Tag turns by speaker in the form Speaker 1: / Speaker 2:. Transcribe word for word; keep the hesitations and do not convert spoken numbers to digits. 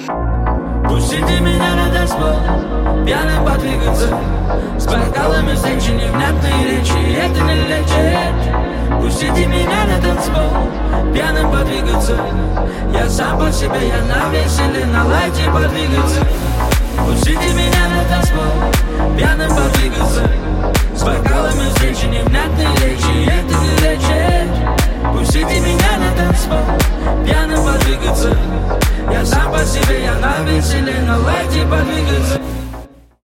Speaker 1: Пустите меня на танцпол, пьяным подвигаться, с бокалами встречи, невнятные речи, это не лечит. Пустите меня на танцпол, пьяным подвигаться, я сам по себе, я на веселе, на лайте подвигаться. Пустите меня на танцпол, пьяным подвигаться, с бокалами встречи, невнятные речи, это не лечит. Пустите меня на танцпол, пьяным подвигаться, я сам по себе, я на веселе, на лайте подвигаться.